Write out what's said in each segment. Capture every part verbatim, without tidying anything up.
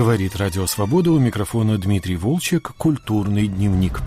Говорит Радио Свобода, у микрофона Дмитрий Волчек, «Культурный дневник».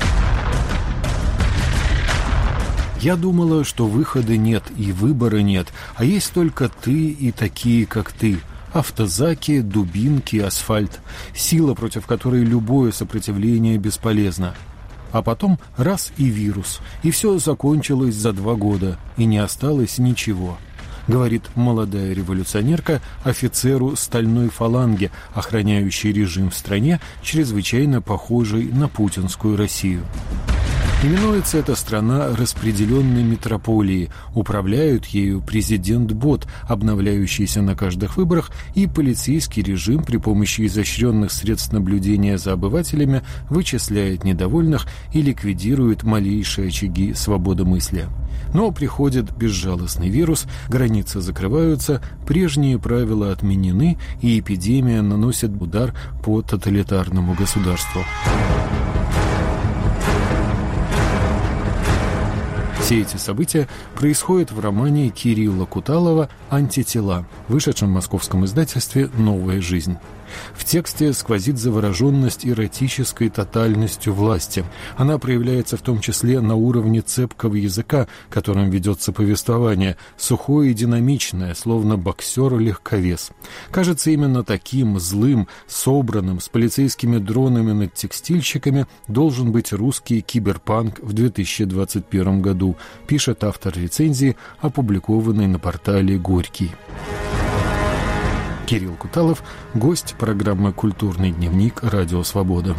Я думала, что выхода нет и выбора нет, а есть только ты и такие, как ты. Автозаки, дубинки, асфальт. Сила, против которой любое сопротивление бесполезно. А потом раз и вирус, и все закончилось за два года, и не осталось ничего. Говорит молодая революционерка офицеру стальной фаланги, охраняющей режим в стране, чрезвычайно похожей на путинскую Россию. Именуется эта страна распределенной метрополией, управляют ею президент-бот, обновляющийся на каждых выборах, и полицейский режим при помощи изощренных средств наблюдения за обывателями вычисляет недовольных и ликвидирует малейшие очаги свободомыслия. Но приходит безжалостный вирус, границы закрываются, прежние правила отменены, и эпидемия наносит удар по тоталитарному государству. Все эти события происходят в романе Кирилла Куталова «Антитела», вышедшем в московском издательстве «Новая жизнь». В тексте сквозит завороженность эротической тотальностью власти. Она проявляется в том числе на уровне цепкого языка, которым ведется повествование, сухое и динамичное, словно боксер-легковес. Кажется, именно таким, злым, собранным, с полицейскими дронами над текстильщиками должен быть русский киберпанк в две тысячи двадцать первом году, пишет автор рецензии, опубликованной на портале «Горький». Кирилл Куталов, гость программы «Культурный дневник» Радио Свобода.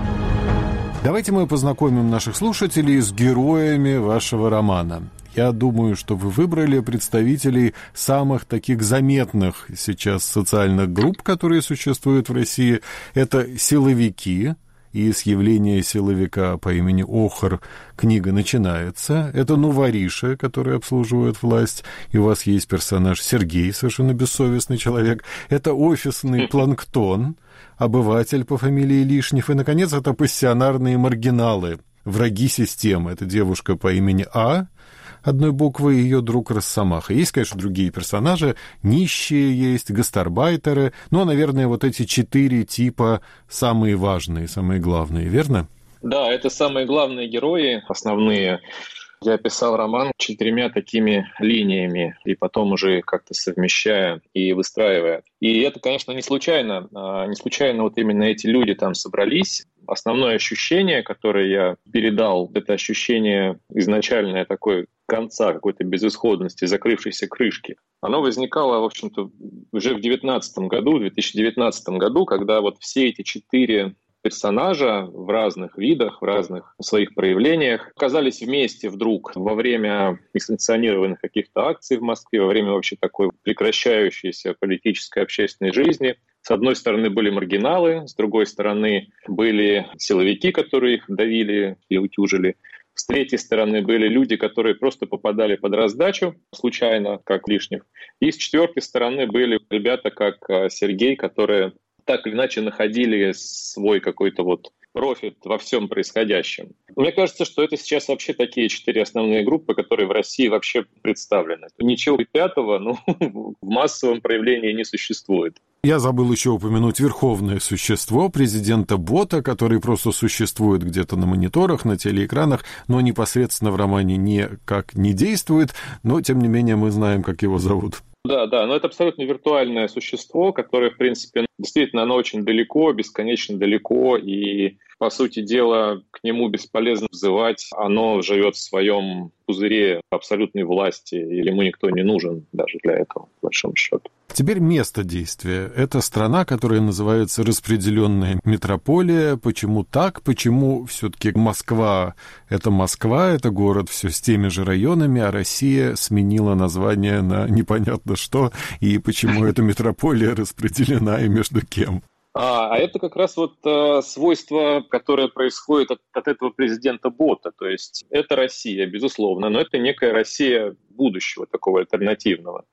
Давайте мы познакомим наших слушателей с героями вашего романа. Я думаю, что вы выбрали представителей самых таких заметных сейчас социальных групп, которые существуют в России. Это силовики. И с явления силовика по имени Охр книга начинается. Это новориши, которые обслуживают власть. И у вас есть персонаж Сергей, совершенно бессовестный человек. Это офисный планктон, обыватель по фамилии Лишнев. И, наконец, это пассионарные маргиналы, враги системы. Это девушка по имени А, одной буквы, ее друг Росомаха. Есть, конечно, другие персонажи, нищие есть, гастарбайтеры, но, наверное, вот эти четыре типа самые важные, самые главные, верно? Да, это самые главные герои, основные. Я писал роман четырьмя такими линиями, и потом уже как-то совмещая и выстраивая. И это, конечно, не случайно. Не случайно вот именно эти люди там собрались. Основное ощущение, которое я передал, это ощущение изначальное такое конца, какой-то безысходности, закрывшейся крышки. Оно возникало, в общем-то, уже в девятнадцатом году, в две тысячи девятнадцатом году, когда вот все эти четыре персонажа в разных видах, в разных своих проявлениях оказались вместе вдруг во время несанкционированных каких-то акций в Москве, во время вообще такой прекращающейся политической общественной жизни. С одной стороны были маргиналы, с другой стороны были силовики, которые их давили и утюжили. С третьей стороны были люди, которые просто попадали под раздачу случайно, как Лишнев. И с четвертой стороны были ребята, как Сергей, которые так или иначе находили свой какой-то вот профит во всем происходящем. Мне кажется, что это сейчас вообще такие четыре основные группы, которые в России вообще представлены. Ничего пятого, ну, в массовом проявлении не существует. Я забыл еще упомянуть верховное существо, президента-бота, который просто существует где-то на мониторах, на телеэкранах, но непосредственно в романе никак не действует, но, тем не менее, мы знаем, как его зовут. Да, да, но это абсолютно виртуальное существо, которое, в принципе, действительно, оно очень далеко, бесконечно далеко, и, по сути дела, к нему бесполезно взывать. Оно живет в своем пузыре абсолютной власти, или ему никто не нужен даже для этого, по большому счету. Теперь место действия. Это страна, которая называется распределенная метрополия. Почему так? Почему все-таки Москва — это Москва, это город все с теми же районами, а Россия сменила название на непонятно что, и почему эта метрополия распределена и между кем? А, а это как раз вот э, свойство, которое происходит от, от этого президента-бота. То есть это Россия, безусловно, но это некая Россия будущего, такого альтернативного,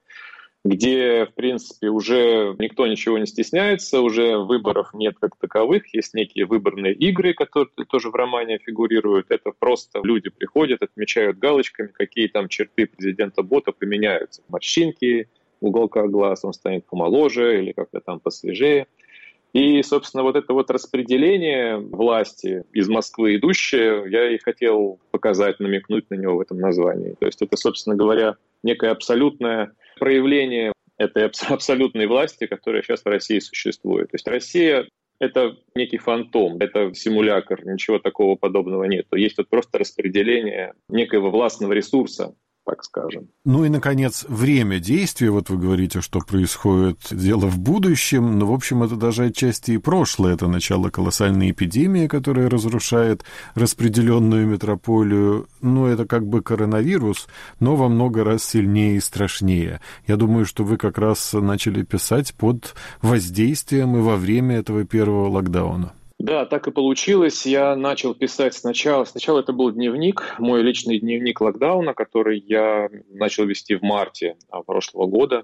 где, в принципе, уже никто ничего не стесняется, уже выборов нет как таковых, есть некие выборные игры, которые тоже в романе фигурируют. Это просто люди приходят, отмечают галочками, какие там черты президента-бота поменяются. Морщинки в уголках глаз, он станет помоложе или как-то там посвежее. И, собственно, вот это вот распределение власти из Москвы идущее, я и хотел показать, намекнуть на него в этом названии. То есть это, собственно говоря, некое абсолютное проявление этой абсолютной власти, которая сейчас в России существует. То есть Россия — это некий фантом, это симулятор, ничего такого подобного нет. Есть вот просто распределение некоего властного ресурса, так скажем. Ну и, наконец, время действия. Вот вы говорите, что происходит дело в будущем, но, в общем, это даже отчасти и прошлое. Это начало колоссальной эпидемии, которая разрушает распределенную метрополию. Ну, это как бы коронавирус, но во много раз сильнее и страшнее. Я думаю, что вы как раз начали писать под воздействием и во время этого первого локдауна. Да, так и получилось. Я начал писать сначала. Сначала это был дневник, мой личный дневник локдауна, который я начал вести в марте прошлого года.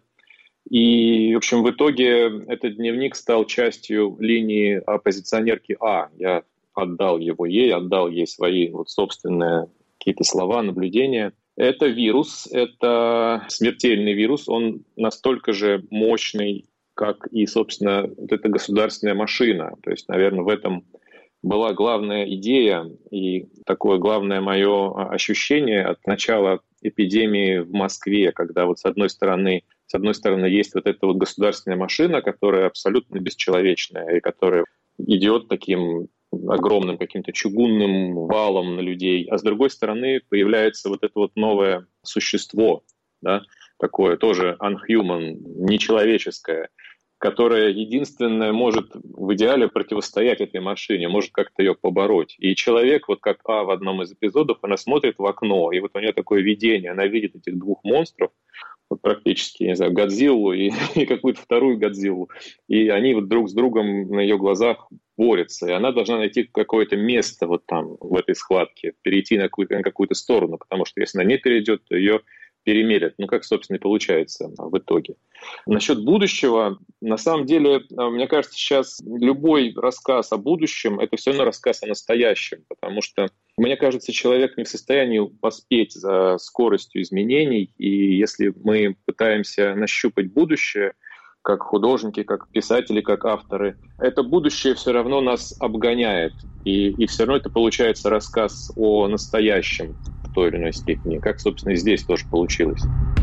И, в общем, в итоге этот дневник стал частью линии оппозиционерки А. Я отдал его ей, отдал ей свои вот собственные какие-то слова, наблюдения. Это вирус, это смертельный вирус. Он настолько же мощный, как и, собственно, вот эта государственная машина. То есть, наверное, в этом была главная идея и такое главное мое ощущение от начала эпидемии в Москве, когда вот с одной стороны, с одной стороны есть вот эта вот государственная машина, которая абсолютно бесчеловечная и которая идет таким огромным каким-то чугунным валом на людей, а с другой стороны появляется вот это вот новое существо, да, такое тоже unhuman, нечеловеческое, которое единственное может в идеале противостоять этой машине, может как-то ее побороть. И человек, вот как А в одном из эпизодов, она смотрит в окно, и вот у нее такое видение, она видит этих двух монстров, вот практически, не знаю, Годзиллу и, и какую-то вторую Годзиллу, и они вот друг с другом на ее глазах борются, и она должна найти какое-то место вот там, в этой схватке, перейти на какую-то, на какую-то сторону, потому что если она не перейдет, то ее перемерят. Ну, как, собственно, и получается в итоге. Насчет будущего, на самом деле, мне кажется, сейчас любой рассказ о будущем — это все равно рассказ о настоящем, потому что, мне кажется, человек не в состоянии поспеть за скоростью изменений, и если мы пытаемся нащупать будущее, как художники, как писатели, как авторы, это будущее все равно нас обгоняет, и, и все равно это получается рассказ о настоящем в той или иной степени, как, собственно, и здесь тоже получилось.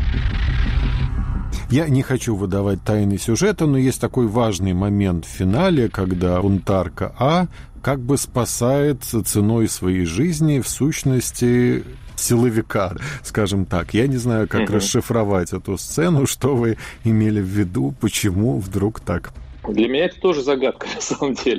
Я не хочу выдавать тайны сюжета, но есть такой важный момент в финале, когда бунтарка А как бы спасает ценой своей жизни, в сущности, силовика, скажем так. Я не знаю, как угу. расшифровать эту сцену, что вы имели в виду, почему вдруг так. Для меня это тоже загадка, на самом деле.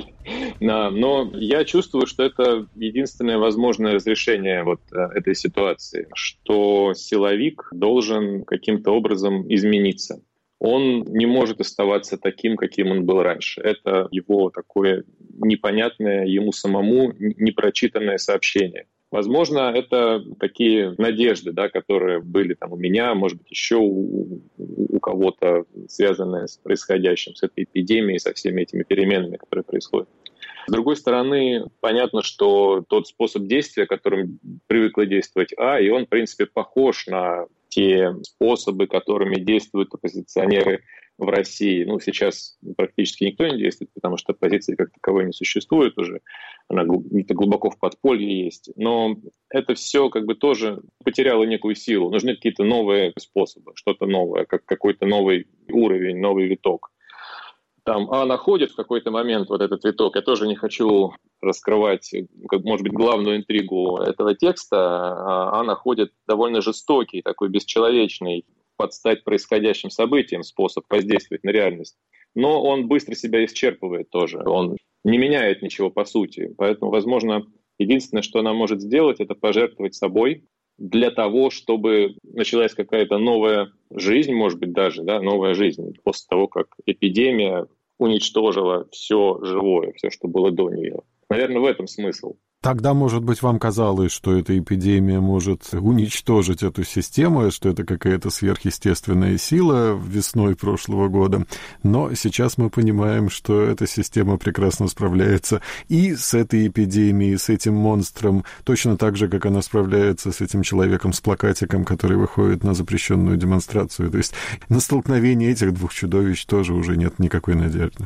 Но я чувствую, что это единственное возможное разрешение вот этой ситуации, что силовик должен каким-то образом измениться. Он не может оставаться таким, каким он был раньше. Это его такое непонятное ему самому, непрочитанное сообщение. Возможно, это такие надежды, да, которые были там у меня, может быть, еще у, у кого-то, связанные с происходящим, с этой эпидемией, со всеми этими переменами, которые происходят. С другой стороны, понятно, что тот способ действия, которым привыкла действовать А, и он, в принципе, похож на те способы, которыми действуют оппозиционеры в России. Ну, сейчас практически никто не действует, потому что оппозиции как таковой не существует уже. Она где-то глубоко в подполье есть. Но это все как бы тоже потеряло некую силу. Нужны какие-то новые способы, что-то новое, как какой-то новый уровень, новый виток. Там А находит в какой-то момент вот этот виток. Я тоже не хочу раскрывать, может быть, главную интригу этого текста. А находит довольно жестокий, такой бесчеловечный, под стать происходящим событиям способ воздействовать на реальность. Но он быстро себя исчерпывает тоже. Он не меняет ничего по сути. Поэтому, возможно, единственное, что она может сделать, это пожертвовать собой для того, чтобы началась какая-то новая жизнь, может быть, даже, да, новая жизнь после того, как эпидемия уничтожила все живое, все, что было до нее. Наверное, в этом смысл. Тогда, может быть, вам казалось, что эта эпидемия может уничтожить эту систему, что это какая-то сверхъестественная сила весной прошлого года. Но сейчас мы понимаем, что эта система прекрасно справляется и с этой эпидемией, с этим монстром, точно так же, как она справляется с этим человеком с плакатиком, который выходит на запрещенную демонстрацию. То есть на столкновение этих двух чудовищ тоже уже нет никакой надежды.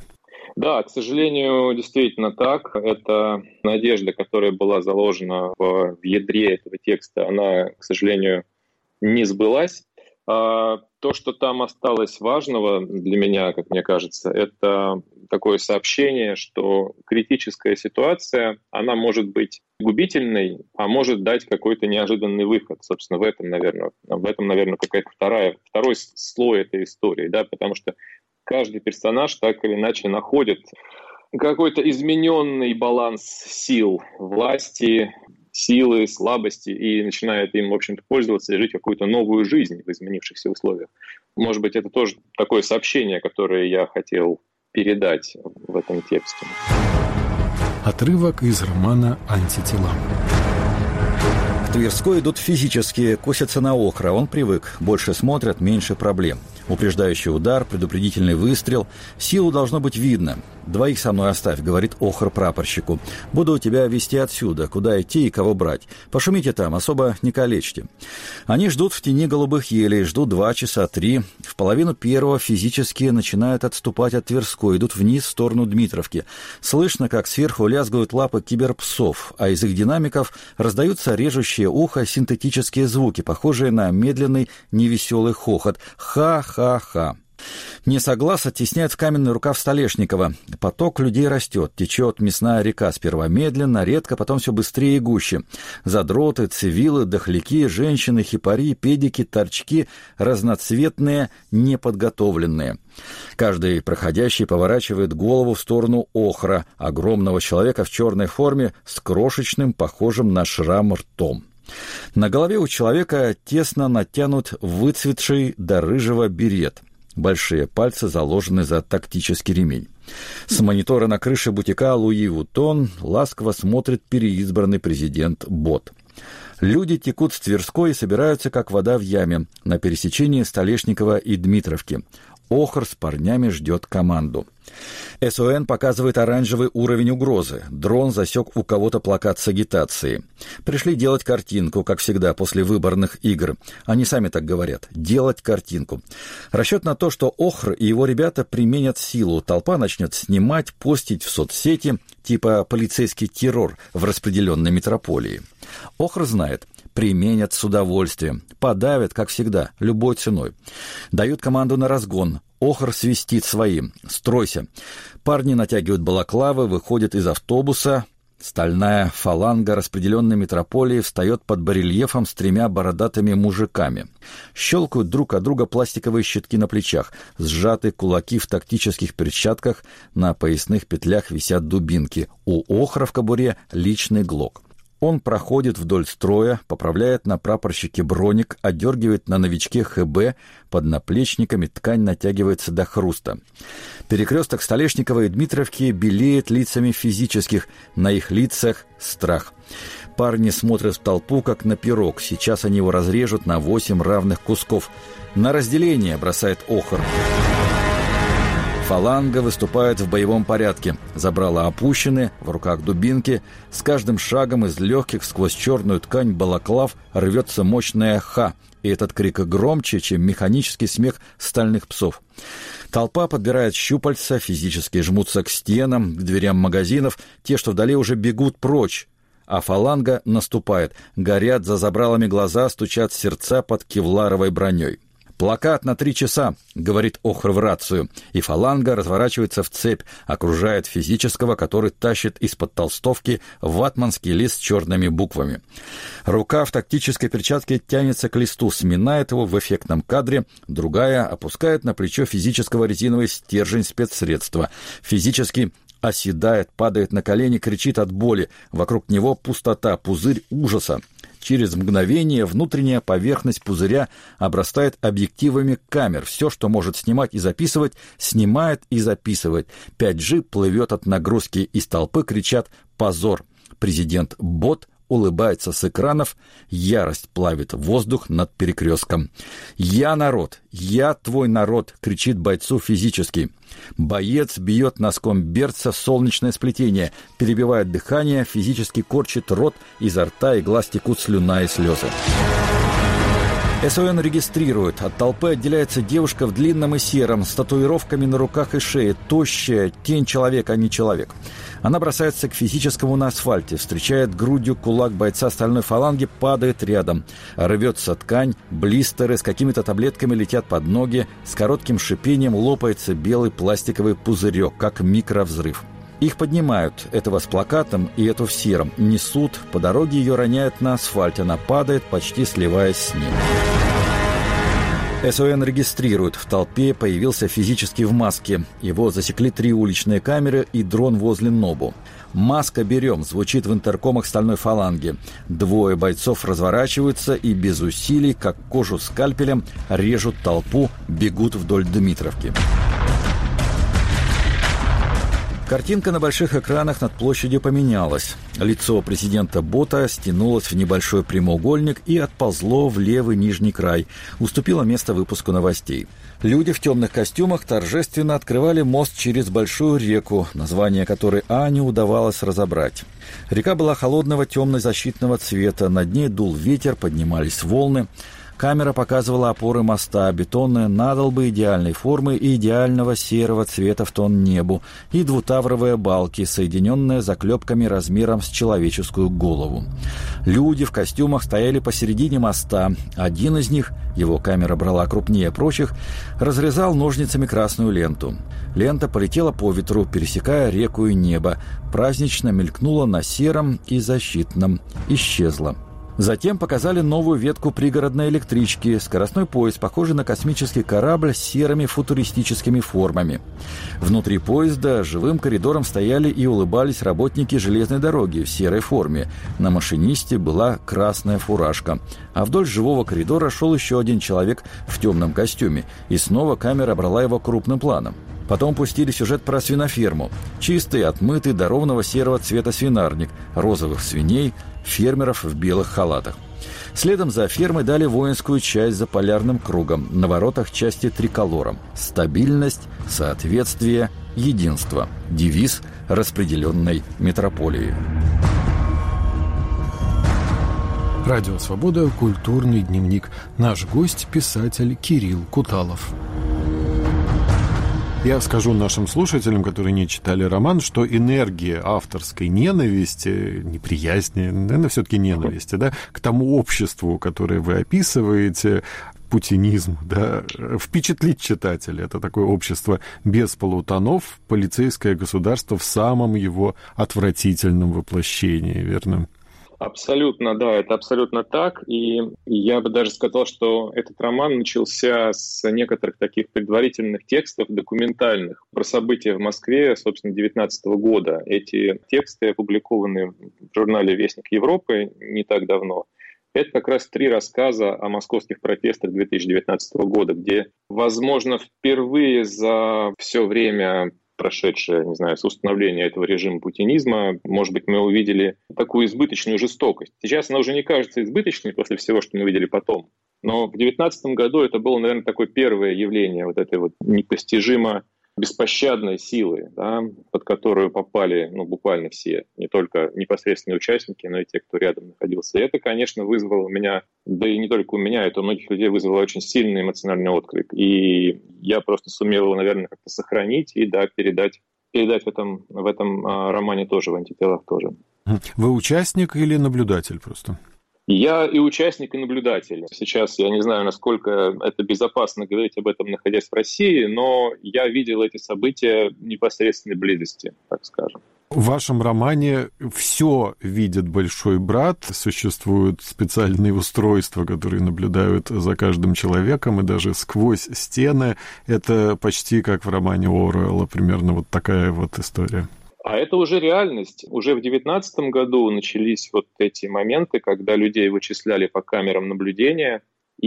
Да, к сожалению, действительно так. Это надежда, которая была заложена в, в ядре этого текста, она, к сожалению, не сбылась. А то, что там осталось важного для меня, как мне кажется, это такое сообщение, что критическая ситуация, она может быть губительной, а может дать какой-то неожиданный выход. Собственно, в этом, наверное, в этом, наверное, какая-то вторая, второй слой этой истории, да, потому что каждый персонаж так или иначе находит какой-то измененный баланс сил, власти, силы, слабости и начинает им, в общем-то, пользоваться и жить какую-то новую жизнь в изменившихся условиях. Может быть, это тоже такое сообщение, которое я хотел передать в этом тексте. Отрывок из романа «Антитела». К Тверской идут физически, косятся на Охра. Он привык. Больше смотрят, меньше проблем. Упреждающий удар, предупредительный выстрел. Силу должно быть видно. «Двоих со мной оставь», — говорит Охр прапорщику. «Буду тебя везти отсюда, куда идти и кого брать. Пошумите там, особо не калечьте». Они ждут в тени голубых елей, ждут два часа, три. В половину первого физически начинают отступать от Тверской, идут вниз в сторону Дмитровки. Слышно, как сверху лязгают лапы киберпсов, а из их динамиков раздаются режущие ухо синтетические звуки, похожие на медленный невеселый хохот. Ха-ха-ха. Несоглас оттесняет в каменный рукав Столешникова. Поток людей растет, течет мясная река, сперва медленно, редко, потом все быстрее и гуще. Задроты, цивилы, дохляки, женщины, хипари, педики, торчки, разноцветные, неподготовленные. Каждый проходящий поворачивает голову в сторону Охра, огромного человека в черной форме с крошечным, похожим на шрам ртом. На голове у человека тесно натянут выцветший до рыжего берет. Большие пальцы заложены за тактический ремень. С монитора на крыше бутика Луи Вутон ласково смотрит переизбранный президент Бот. Люди текут с Тверской и собираются, как вода в яме, на пересечении Столешникова и Дмитровки. Охр с парнями ждет команду. СОН показывает оранжевый уровень угрозы. Дрон засек у кого-то плакат с агитацией. Пришли делать картинку, как всегда, после выборных игр. Они сами так говорят. Делать картинку. Расчет на то, что Охр и его ребята применят силу. Толпа начнет снимать, постить в соцсети, типа полицейский террор в распределенной метрополии. Охр знает. Применят с удовольствием. Подавят, как всегда, любой ценой. Дают команду на разгон. Охр свистит своим. «Стройся». Парни натягивают балаклавы, выходят из автобуса. Стальная фаланга распределенной метрополии встает под барельефом с тремя бородатыми мужиками. Щелкают друг от друга пластиковые щитки на плечах. Сжаты кулаки в тактических перчатках. На поясных петлях висят дубинки. У Охра в кобуре личный глок. Он проходит вдоль строя, поправляет на прапорщике броник, отдергивает на новичке ХБ, под наплечниками ткань натягивается до хруста. Перекресток Столешникова и Дмитровки белеет лицами физических, на их лицах страх. Парни смотрят в толпу, как на пирог, сейчас они его разрежут на восемь равных кусков. «На разделение!» — бросает Охр. Фаланга выступает в боевом порядке. Забрала опущены, в руках дубинки. С каждым шагом из легких сквозь черную ткань балаклав рвется мощная «ха». И этот крик громче, чем механический смех стальных псов. Толпа подбирает щупальца, физически жмутся к стенам, к дверям магазинов. Те, что вдали, уже бегут прочь. А фаланга наступает. Горят за забралами глаза, стучат сердца под кевларовой броней. «Плакат на три часа», — говорит Охр в рацию, и фаланга разворачивается в цепь, окружает физического, который тащит из-под толстовки ватманский лист с черными буквами. Рука в тактической перчатке тянется к листу, сминает его в эффектном кадре, другая опускает на плечо физического резиновый стержень спецсредства. Физически оседает, падает на колени, кричит от боли. Вокруг него пустота, пузырь ужаса. Через мгновение внутренняя поверхность пузыря обрастает объективами камер. Все, что может снимать и записывать, снимает и записывает. пять джи плывет от нагрузки. Из толпы кричат «Позор!». Президент Бот улыбается с экранов, ярость плавит воздух над перекрестком. «Я народ! Я твой народ!» — кричит бойцу физически. Боец бьет носком берца в солнечное сплетение, перебивает дыхание, физически корчит рот, изо рта и глаз текут слюна и слезы. СОН регистрирует. От толпы отделяется девушка в длинном и сером, с татуировками на руках и шее, тощая, тень человека, а не человек. Она бросается к физическому на асфальте, встречает грудью кулак бойца стальной фаланги, падает рядом. Рвется ткань, блистеры с какими-то таблетками летят под ноги, с коротким шипением лопается белый пластиковый пузырек, как микровзрыв. Их поднимают, этого с плакатом и эту в сером, несут, по дороге ее роняют на асфальт, она падает, почти сливаясь с ним. СОН регистрирует. В толпе появился физически в маске. Его засекли три уличные камеры и дрон возле НОБУ. «Маска берем» звучит в интеркомах стальной фаланги. Двое бойцов разворачиваются и без усилий, как кожу скальпелем, режут толпу, бегут вдоль Дмитровки. Картинка на больших экранах над площадью поменялась. Лицо президента Бота стянулось в небольшой прямоугольник и отползло в левый нижний край. Уступило место выпуску новостей. Люди в темных костюмах торжественно открывали мост через большую реку, название которой А не удавалось разобрать. Река была холодного темно-защитного цвета, над ней дул ветер, поднимались волны. Камера показывала опоры моста, бетонные надолбы идеальной формы и идеального серого цвета в тон небу, и двутавровые балки, соединенные заклепками размером с человеческую голову. Люди в костюмах стояли посередине моста. Один из них, его камера брала крупнее прочих, разрезал ножницами красную ленту. Лента полетела по ветру, пересекая реку и небо, празднично мелькнула на сером и защитном, исчезла. Затем показали новую ветку пригородной электрички, скоростной поезд, похожий на космический корабль с серыми футуристическими формами. Внутри поезда живым коридором стояли и улыбались работники железной дороги в серой форме. На машинисте была красная фуражка. А вдоль живого коридора шел еще один человек в темном костюме, и снова камера брала его крупным планом. Потом пустили сюжет про свиноферму. Чистый, отмытый, до ровного серого цвета свинарник, розовых свиней, фермеров в белых халатах. Следом за фермой дали воинскую часть за полярным кругом, на воротах части триколором. Стабильность, соответствие, единство. Девиз распределенной метрополии. Радио «Свобода», культурный дневник. Наш гость – писатель Кирилл Куталов. Я скажу нашим слушателям, которые не читали роман, что энергия авторской ненависти, неприязни, наверное, все-таки ненависти, да, к тому обществу, которое вы описываете, путинизм, да, впечатлить читателя. Это такое общество без полутонов, полицейское государство в самом его отвратительном воплощении, верно? Абсолютно, да, это абсолютно так. И я бы даже сказал, что этот роман начался с некоторых таких предварительных текстов документальных про события в Москве, собственно, две тысячи девятнадцатого года. Эти тексты опубликованы в журнале «Вестник Европы» не так давно. Это как раз три рассказа о московских протестах две тысячи девятнадцатого года, где, возможно, впервые за все время, прошедшее, не знаю, с установления этого режима путинизма, может быть, мы увидели такую избыточную жестокость. Сейчас она уже не кажется избыточной после всего, что мы видели потом. Но в две тысячи девятнадцатом году это было, наверное, такое первое явление вот этой вот непостижимо беспощадной силы, да, под которую попали, ну, буквально все, не только непосредственные участники, но и те, кто рядом находился. И это, конечно, вызвало у меня, да и не только у меня, это у многих людей вызвало очень сильный эмоциональный отклик. И я просто сумел его, наверное, как-то сохранить и, да, передать, передать в этом, в этом а, романе тоже, в «Антителах» тоже. Вы участник или наблюдатель просто? Я и участник, и наблюдатель. Сейчас я не знаю, насколько это безопасно говорить об этом, находясь в России, но я видел эти события в непосредственной близости, так скажем. В вашем романе все видит большой брат, существуют специальные устройства, которые наблюдают за каждым человеком, и даже сквозь стены. Это почти как в романе Оруэлла, примерно вот такая вот история. А это уже реальность. Уже в девятнадцатом году начались вот эти моменты, когда людей вычисляли по камерам наблюдения.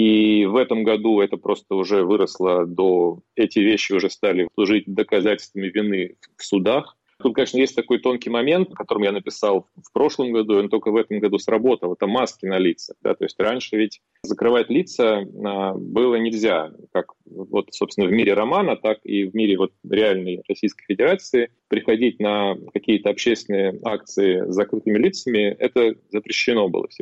И в этом году это просто уже выросло до... Эти вещи уже стали служить доказательствами вины в судах. Тут, конечно, есть такой тонкий момент, о котором я написал в прошлом году, и он только в этом году сработал. Это маски на лицах. Да? То есть раньше ведь закрывать лица а, было нельзя. Как вот, собственно, в мире романа, так и в мире вот реальной Российской Федерации. Приходить на какие-то общественные акции с закрытыми лицами, это запрещено было всегда.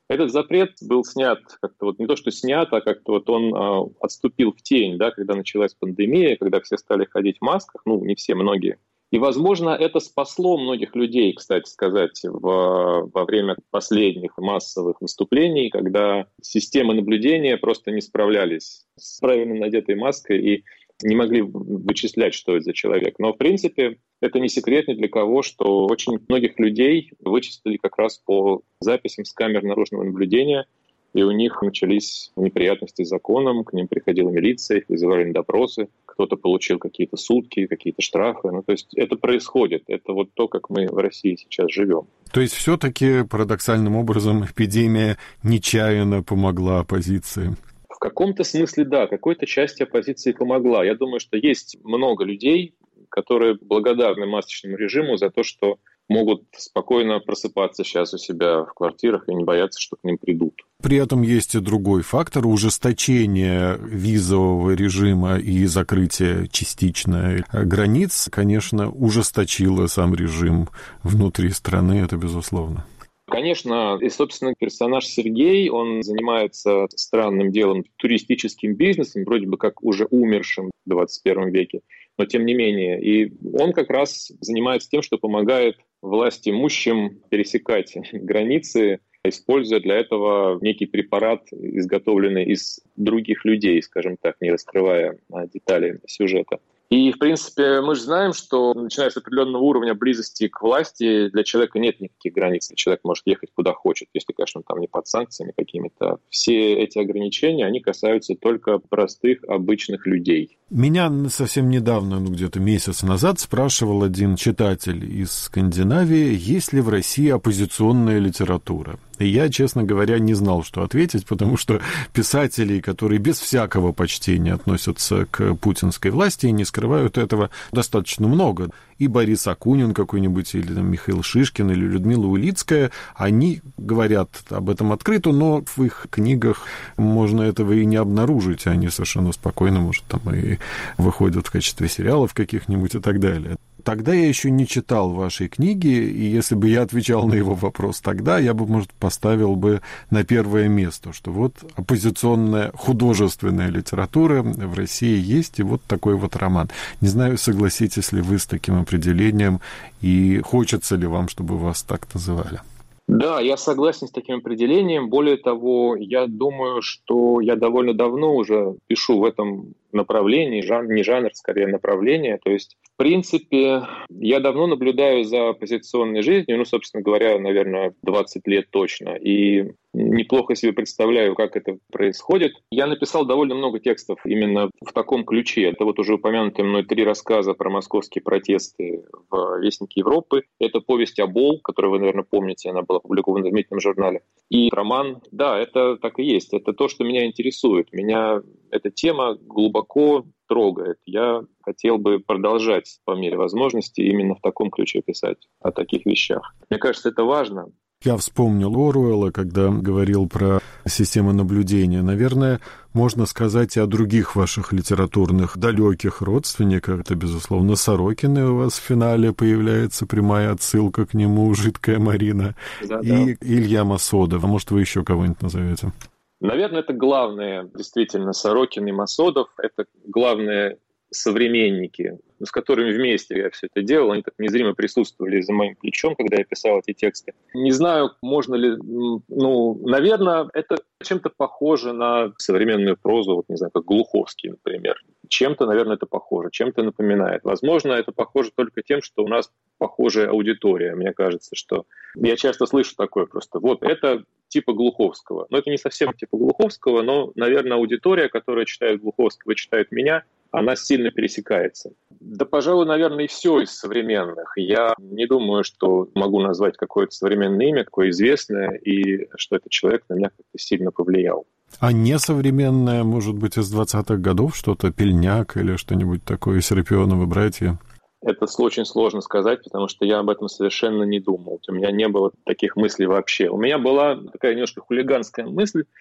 Этот запрет был снят, как-то вот не то, что снят, а как-то вот он э, отступил в тень, да, когда началась пандемия, когда все стали ходить в масках, ну, не все, многие. И, возможно, это спасло многих людей, кстати сказать, в, во время последних массовых выступлений, когда системы наблюдения просто не справлялись с правильно надетой маской и не могли вычислять, что это за человек. Но, в принципе, это не секрет ни для кого, что очень многих людей вычислили как раз по записям с камер наружного наблюдения, и у них начались неприятности с законом, к ним приходила милиция, их вызывали на допросы, кто-то получил какие-то сутки, какие-то штрафы. Ну, то есть это происходит. Это вот то, как мы в России сейчас живем. То есть все-таки парадоксальным образом эпидемия нечаянно помогла оппозиции? В каком-то смысле, да, какой-то части оппозиции помогла. Я думаю, что есть много людей, которые благодарны масочному режиму за то, что могут спокойно просыпаться сейчас у себя в квартирах и не бояться, что к ним придут. При этом есть и другой фактор – ужесточение визового режима и закрытие частичное границ, конечно, ужесточило сам режим внутри страны, это безусловно. Конечно, и, собственно, персонаж Сергей, он занимается странным делом, туристическим бизнесом, вроде бы как уже умершим в двадцать первом веке, но тем не менее. И он как раз занимается тем, что помогает власть имущим пересекать границы, используя для этого некий препарат, изготовленный из других людей, скажем так, не раскрывая детали сюжета. И, в принципе, мы же знаем, что, начиная с определенного уровня близости к власти, для человека нет никаких границ. Человек может ехать куда хочет, если, конечно, он там не под санкциями какими-то. Все эти ограничения, они касаются только простых, обычных людей. Меня совсем недавно, ну где-то месяц назад, спрашивал один читатель из Скандинавии, есть ли в России оппозиционная литература. И я, честно говоря, не знал, что ответить, потому что писателей, которые без всякого почтения относятся к путинской власти и не скрывают этого, достаточно много. И Борис Акунин какой-нибудь, или там, Михаил Шишкин, или Людмила Улицкая, они говорят об этом открыто, но в их книгах можно этого и не обнаружить. Они совершенно спокойно, может, там и выходят в качестве сериалов каких-нибудь и так далее. Тогда я еще не читал вашей книги, и если бы я отвечал на его вопрос тогда, я бы, может, поставил бы на первое место, что вот оппозиционная художественная литература в России есть, и вот такой вот роман. Не знаю, согласитесь ли вы с таким определением, и хочется ли вам, чтобы вас так называли? Да, я согласен с таким определением. Более того, я думаю, что я довольно давно уже пишу в этом направлении, жан, не жанр, скорее направление. То есть, в принципе, я давно наблюдаю за оппозиционной жизнью, ну, собственно говоря, наверное, двадцать лет точно. И неплохо себе представляю, как это происходит. Я написал довольно много текстов именно в таком ключе. Это вот уже упомянутые мной три рассказа про московские протесты в «Вестнике Европы». Это повесть «Обол», которую вы, наверное, помните, она была опубликована в «Изумительном журнале». И роман, да, это так и есть. Это то, что меня интересует. Меня эта тема глубоко трогает. Я хотел бы продолжать по мере возможности именно в таком ключе писать о таких вещах. Мне кажется, это важно. Я вспомнил Оруэлла, когда говорил про систему наблюдения. Наверное, можно сказать и о других ваших литературных далеких родственниках. Это, безусловно, Сорокин, и у вас в финале появляется прямая отсылка к нему, «Жидкая Марина», да, и да. Илья Масодов. А может, вы еще кого-нибудь назовете? Наверное, это главные, действительно, Сорокин и Масодов. Это главные современники, с которыми вместе я все это делал. Они так незримо присутствовали за моим плечом, когда я писал эти тексты. Не знаю, можно ли... Ну, наверное, это чем-то похоже на современную прозу, вот не знаю, как Глуховский, например. Чем-то, наверное, это похоже, чем-то напоминает. Возможно, это похоже только тем, что у нас похожая аудитория. Мне кажется, что... Я часто слышу такое просто. Вот это типа Глуховского. Но это не совсем типа Глуховского, но, наверное, аудитория, которая читает Глуховского и читает меня, она сильно пересекается. Да, пожалуй, наверное, и все из современных. Я не думаю, что могу назвать какое-то современное имя, какое известное, и что этот человек на меня как-то сильно повлиял. А несовременное, может быть, из двадцатых годов что-то, Пельняк или что-нибудь такое, Серапионовы братья? Это очень сложно сказать, потому что я об этом совершенно не думал. У меня не было таких мыслей вообще. У меня была такая немножко хулиганская мысль.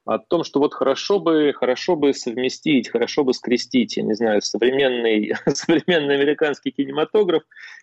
о том, что вот хорошо бы, хорошо бы совместить, хорошо бы скрестить, я не знаю, современный, современный американский кинематограф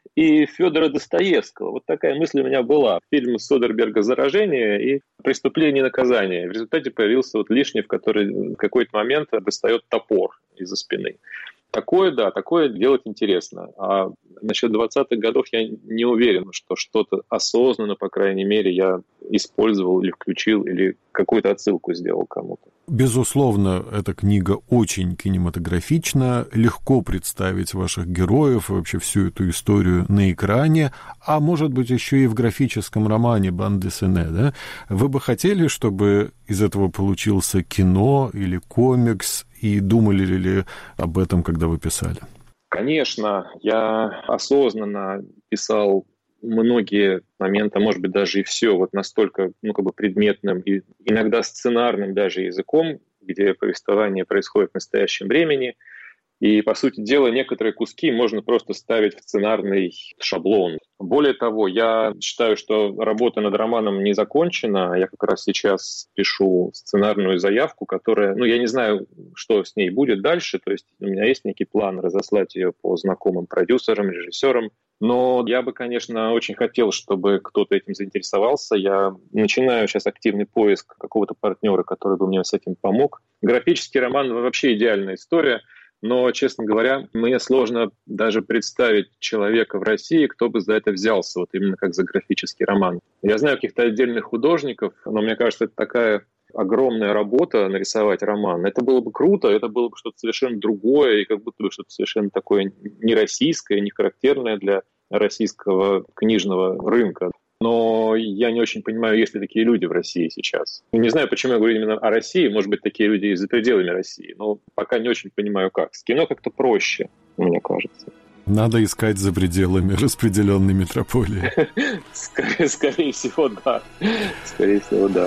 и Федора Достоевского. Вот такая мысль у меня была. Фильм Содерберга «Заражение» и «Преступление и наказание». В результате появился вот Лишнев, который в какой-то момент достает топор из-за спины. Такое, да, такое делать интересно. А насчет двадцатых годов я не уверен, что что-то осознанно, по крайней мере, я использовал или включил, или какую-то отсылку сделал кому-то. Безусловно, эта книга очень кинематографична, легко представить ваших героев, вообще всю эту историю на экране, а может быть еще и в графическом романе «Банд десине», да? Вы бы хотели, чтобы из этого получился кино или комикс, и думали ли об этом, когда вы писали? Конечно, я осознанно писал многие моменты, может быть, даже и все, вот настолько, ну, как бы предметным и иногда сценарным даже языком, где повествование происходит в настоящем времени. И, по сути дела, некоторые куски можно просто ставить в сценарный шаблон. Более того, я считаю, что работа над романом не закончена. Я как раз сейчас пишу сценарную заявку, которая, ну, я не знаю, что с ней будет дальше. То есть у меня есть некий план разослать ее по знакомым продюсерам, режиссерам. Но я бы, конечно, очень хотел, чтобы кто-то этим заинтересовался. Я начинаю сейчас активный поиск какого-то партнера, который бы мне с этим помог. Графический роман вообще идеальная история. Но, честно говоря, мне сложно даже представить человека в России, кто бы за это взялся, вот именно как за графический роман. Я знаю каких-то отдельных художников, но мне кажется, это такая огромная работа нарисовать роман. Это было бы круто, это было бы что-то совершенно другое, и как будто бы что-то совершенно такое не российское, не характерное для российского книжного рынка. Но я не очень понимаю, есть ли такие люди в России сейчас. Не знаю, почему я говорю именно о России. Может быть, такие люди и за пределами России. Но пока не очень понимаю, как. С кино как-то проще, мне кажется. Надо искать за пределами распределенной метрополии. Скорее, скорее всего, да. Скорее всего, да.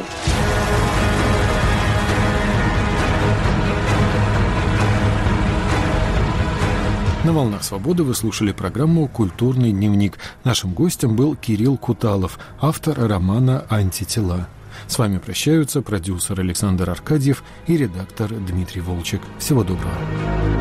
На «Волнах свободы» вы слушали программу «Культурный дневник». Нашим гостем был Кирилл Куталов, автор романа «Антитела». С вами прощаются продюсер Александр Аркадьев и редактор Дмитрий Волчек. Всего доброго.